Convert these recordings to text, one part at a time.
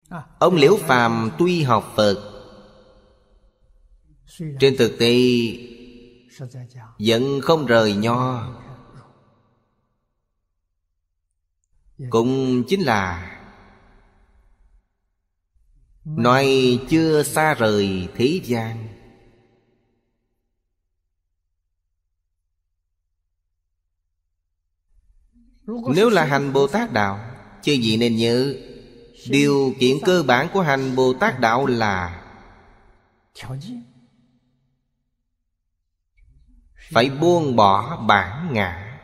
Ông Liễu Phàm tuy học Phật, trên thực tế vẫn không rời nho. Cũng chính là nói chưa xa rời thế gian. Nếu là hành Bồ Tát Đạo, chư vị nên nhớ, điều kiện cơ bản của hành Bồ Tát Đạo là phải buông bỏ bản ngã.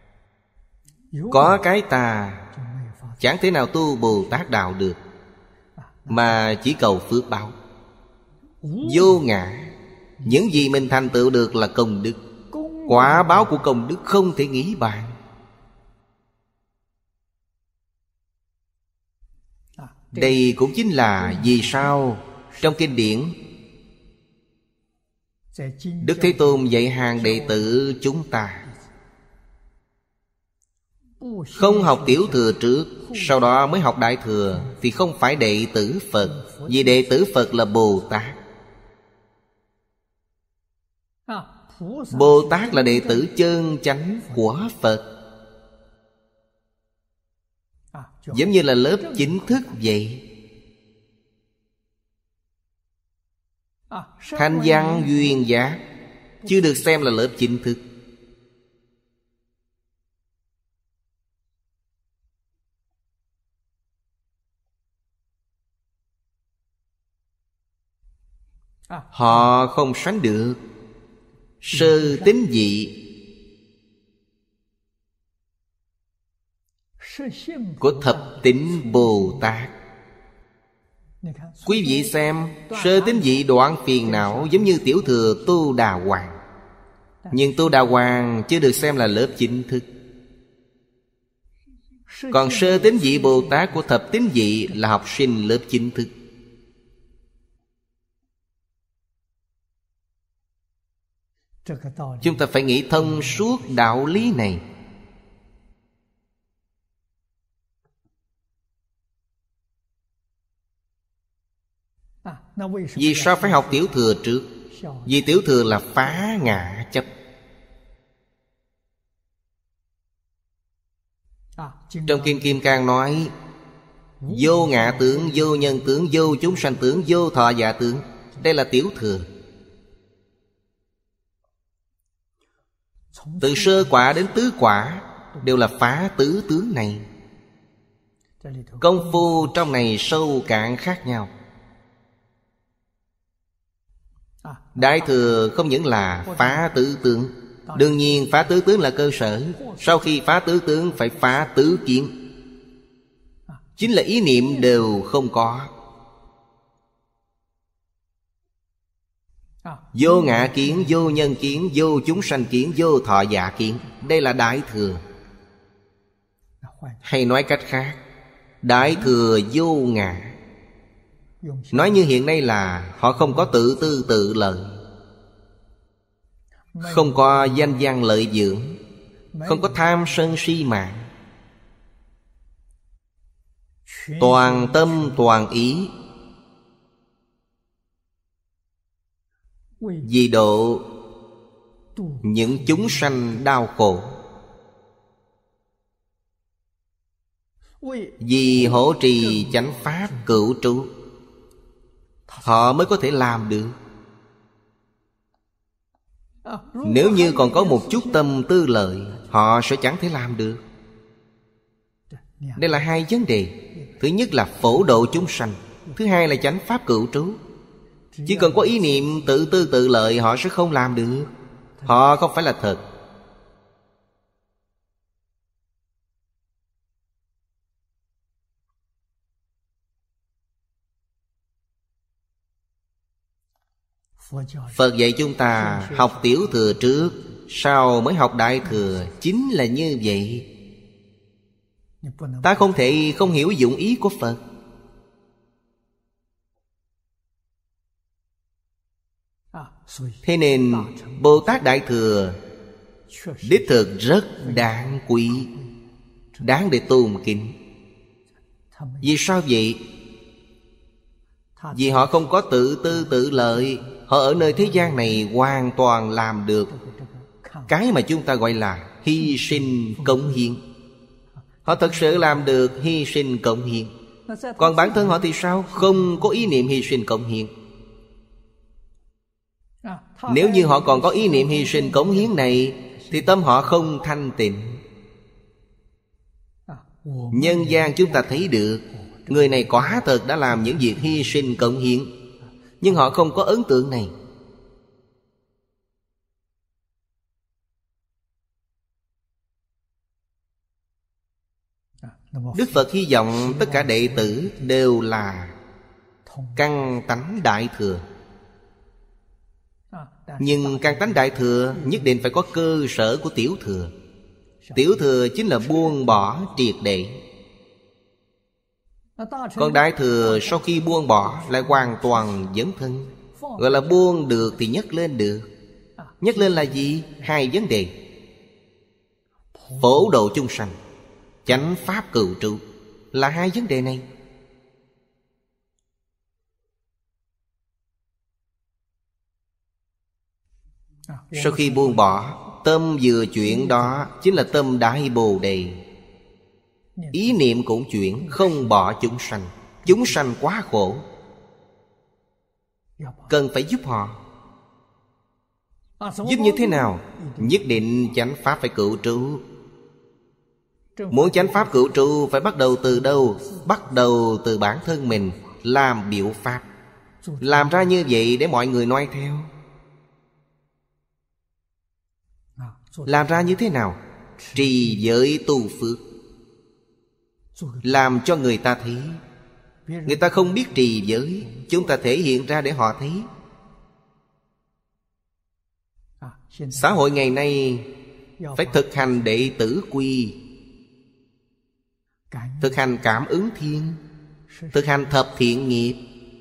Có cái ta, chẳng thể nào tu Bồ Tát Đạo được, mà chỉ cầu phước báo. Vô ngã, những gì mình thành tựu được là công đức. Quả báo của công đức không thể nghĩ bàn. Đây cũng chính là vì sao trong kinh điển Đức Thế Tôn dạy hàng đệ tử chúng ta không học tiểu thừa trước, sau đó mới học đại thừa, thì không phải đệ tử Phật. Vì đệ tử Phật là Bồ Tát. Bồ Tát là đệ tử chân chánh của Phật. Giống như là lớp chính thức vậy. Thanh văn duyên giác chưa được xem là lớp chính thức. Họ không sánh được sơ tín vị của thập tín Bồ Tát. Quý vị xem, sơ tín vị đoạn phiền não giống như tiểu thừa Tu Đà Hoàng. Nhưng Tu Đà Hoàng chưa được xem là lớp chính thức. Còn sơ tín vị Bồ Tát của thập tín vị là học sinh lớp chính thức. Chúng ta phải nghĩ thông suốt đạo lý này. Vì sao phải học tiểu thừa trước? Vì tiểu thừa là phá ngã chấp. Trong Kinh Kim Cang nói vô ngã tướng, vô nhân tướng, vô chúng sanh tướng, vô thọ giả tướng. Đây là tiểu thừa. Từ sơ quả đến tứ quả đều là phá tứ tướng này. Công phu trong này sâu cạn khác nhau. Đại thừa không những là phá tứ tướng. Đương nhiên phá tứ tướng là cơ sở. Sau khi phá tứ tướng phải phá tứ kiến. Chính là ý niệm đều không có. Vô ngã kiến, vô nhân kiến, vô chúng sanh kiến, vô thọ giả kiến. Đây là đại thừa. Hay nói cách khác, đại thừa vô ngã. Nói như hiện nay là họ không có tự tư tự lợi, không có danh văn lợi dưỡng, không có tham sân si mạng. Toàn tâm toàn ý vì độ những chúng sanh đau khổ, vì hộ trì chánh pháp cửu trụ, họ mới có thể làm được. Nếu như còn có một chút tâm tư lợi, họ sẽ chẳng thể làm được. Đây là hai vấn đề. Thứ nhất là phổ độ chúng sanh, thứ hai là chánh pháp cửu trú. Chỉ cần có ý niệm tự tư tự lợi, họ sẽ không làm được. Họ không phải là thật. Phật dạy chúng ta học tiểu thừa trước, sau mới học đại thừa. Chính là như vậy. Ta không thể không hiểu dụng ý của Phật. Thế nên Bồ Tát Đại Thừa đích thực rất đáng quý, đáng để tôn kính. Vì sao vậy? Vì họ không có tự tư tự lợi. Họ ở nơi thế gian này hoàn toàn làm được cái mà chúng ta gọi là hy sinh cống hiến. Họ thật sự làm được hy sinh cống hiến. Còn bản thân họ thì sao? Không có ý niệm hy sinh cống hiến. Nếu như họ còn có ý niệm hy sinh cống hiến này thì tâm họ không thanh tịnh. Nhân gian chúng ta thấy được người này quả thật đã làm những việc hy sinh cống hiến, nhưng họ không có ấn tượng này. Đức Phật hy vọng tất cả đệ tử đều là căn tánh Đại Thừa. Nhưng căn tánh Đại Thừa nhất định phải có cơ sở của Tiểu Thừa. Tiểu Thừa chính là buông bỏ triệt để. Còn Đại Thừa sau khi buông bỏ lại hoàn toàn dấn thân. Gọi là buông được thì nhấc lên được. Nhấc lên là gì? Hai vấn đề: phổ độ chúng sanh, chánh pháp cừu trụ, là hai vấn đề này. Sau khi buông bỏ, tâm vừa chuyển đó chính là tâm Đại Bồ Đề. Ý niệm cũng chuyển, không bỏ chúng sanh. Chúng sanh quá khổ, cần phải giúp họ. Giúp như thế nào? Nhất định chánh pháp phải cửu trụ. Muốn chánh pháp cửu trụ phải bắt đầu từ đâu? Bắt đầu từ bản thân mình. Làm biểu pháp, làm ra như vậy để mọi người noi theo. Làm ra như thế nào? Trì giới tu phước. Làm cho người ta thấy. Người ta không biết trì giới, chúng ta thể hiện ra để họ thấy. Xã hội ngày nay phải thực hành đệ tử quy, thực hành cảm ứng thiên, thực hành thập thiện nghiệp,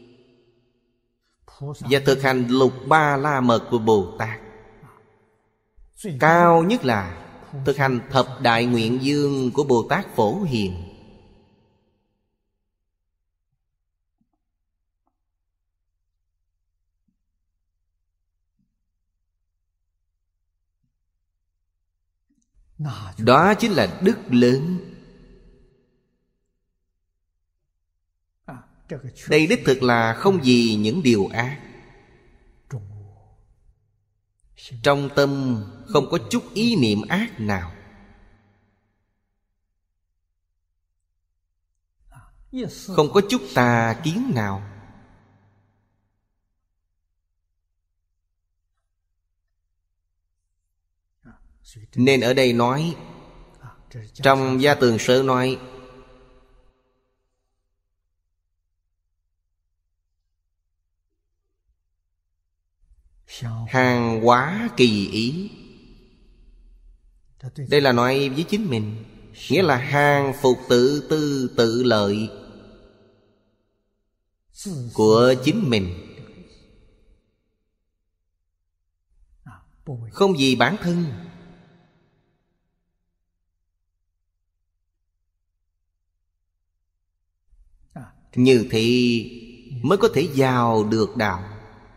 và thực hành lục ba la mật của Bồ Tát. Cao nhất là thực hành thập đại nguyện dương của Bồ Tát Phổ Hiền. Đó chính là đức lớn. Đây đích thực là không vì những điều ác. Trong tâm không có chút ý niệm ác nào. Không có chút tà kiến nào. Nên ở đây nói, trong Gia Tường Sơ nói, hàng hóa kỳ ý. Đây là nói với chính mình, nghĩa là hàng phục tự tư tự lợi của chính mình, không vì bản thân. Như thì mới có thể vào được đạo.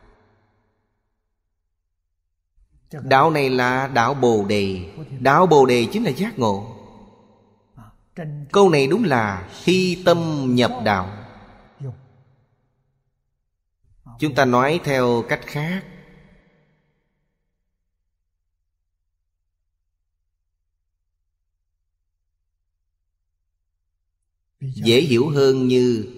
Đạo này là đạo Bồ Đề. Đạo Bồ Đề chính là giác ngộ. Câu này đúng là khi tâm nhập đạo. Chúng ta nói theo cách khác, dễ hiểu hơn như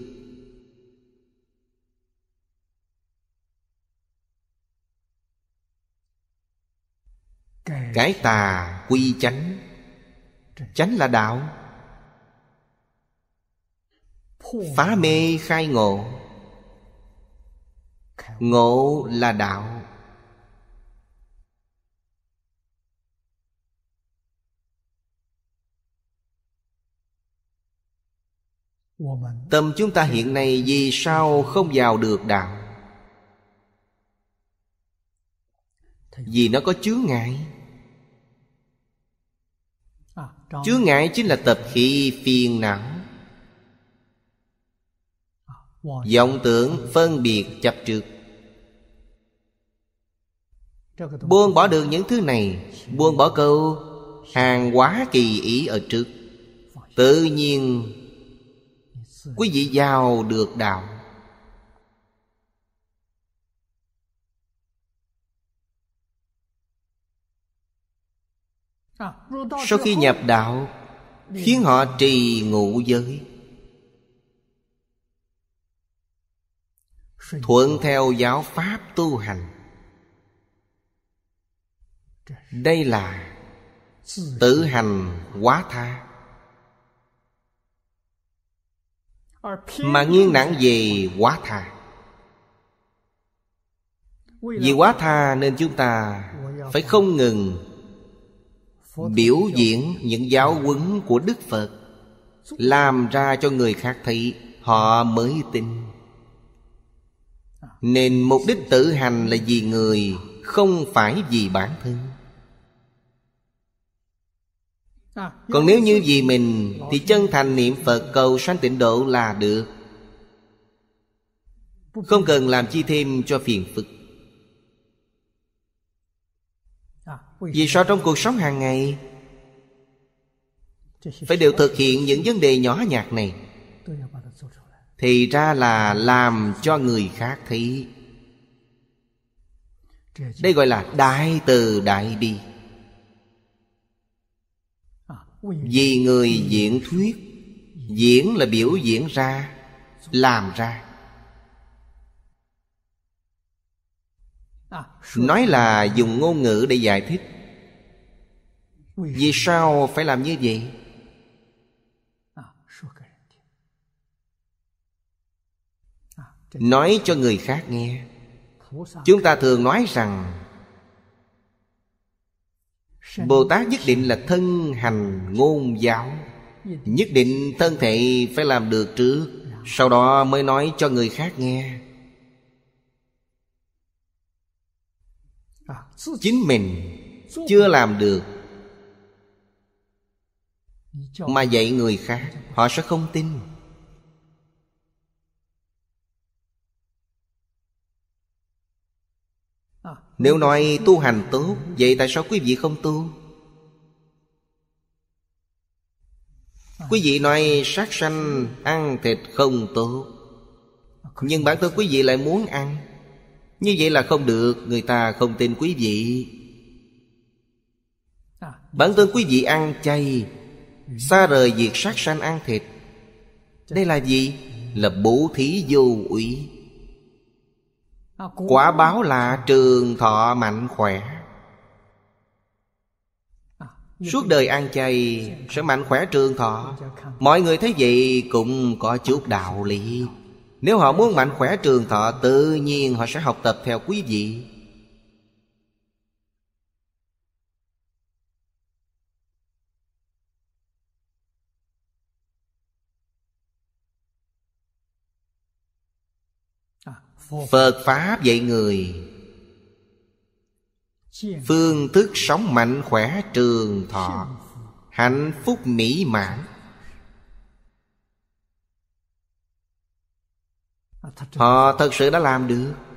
cải tà quy chánh. Chánh là đạo. Phá mê khai ngộ. Ngộ là đạo. Tâm chúng ta hiện nay vì sao không vào được đạo? Vì nó có chướng ngại. Chướng ngại chính là tập khí phiền não. vọng tưởng phân biệt chấp trước. Buông bỏ được những thứ này, buông bỏ câu hàng hóa kỳ ý ở trước, tự nhiên quý vị vào được đạo. Sau khi nhập đạo, khiến họ trì ngũ giới, thuận theo giáo pháp tu hành. Đây là tự hành hóa tha. Mà nghiêng nặng về hóa tha. Vì hóa tha nên chúng ta phải không ngừng biểu diễn những giáo huấn của Đức Phật, làm ra cho người khác thấy, họ mới tin. Nên mục đích tự hành là vì người, không phải vì bản thân. Còn nếu như vì mình thì chân thành niệm Phật cầu sanh tịnh độ là được, không cần làm chi thêm cho phiền phức. Vì sao trong cuộc sống hàng ngày phải đều thực hiện những vấn đề nhỏ nhặt này? Thì ra là làm cho người khác thấy. Đây gọi là đại từ đại bi. Vì người diễn thuyết. Diễn là biểu diễn ra, làm ra. Nói là dùng ngôn ngữ để giải thích. Vì sao phải làm như vậy? Nói cho người khác nghe. Chúng ta thường nói rằng Bồ Tát nhất định là thân hành ngôn giáo. Nhất định thân thể phải làm được trước, sau đó mới nói cho người khác nghe. Chính mình chưa làm được mà dạy người khác, họ sẽ không tin. Nếu nói tu hành tốt, vậy tại sao quý vị không tu? Quý vị nói sát sanh ăn thịt không tốt, nhưng bản thân quý vị lại muốn ăn. Như vậy là không được, người ta không tin quý vị. Bản thân quý vị ăn chay, xa rời việc sát sanh ăn thịt. Đây là gì? Là bố thí vô úy. Quả báo là trường thọ mạnh khỏe. Suốt đời ăn chay sẽ mạnh khỏe trường thọ. Mọi người thấy vậy cũng có chút đạo lý. Nếu họ muốn mạnh khỏe trường thọ, tự nhiên họ sẽ học tập theo quý vị. Phật Pháp dạy người phương thức sống mạnh khỏe trường thọ, hạnh phúc mỹ mãn. Họ thật sự đã làm được.